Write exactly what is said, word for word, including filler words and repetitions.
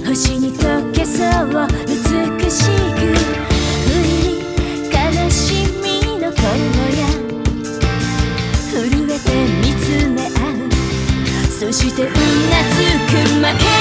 星に溶けそう美しく不意に悲しみの声や震えて見つめ合うそしてうなずく負け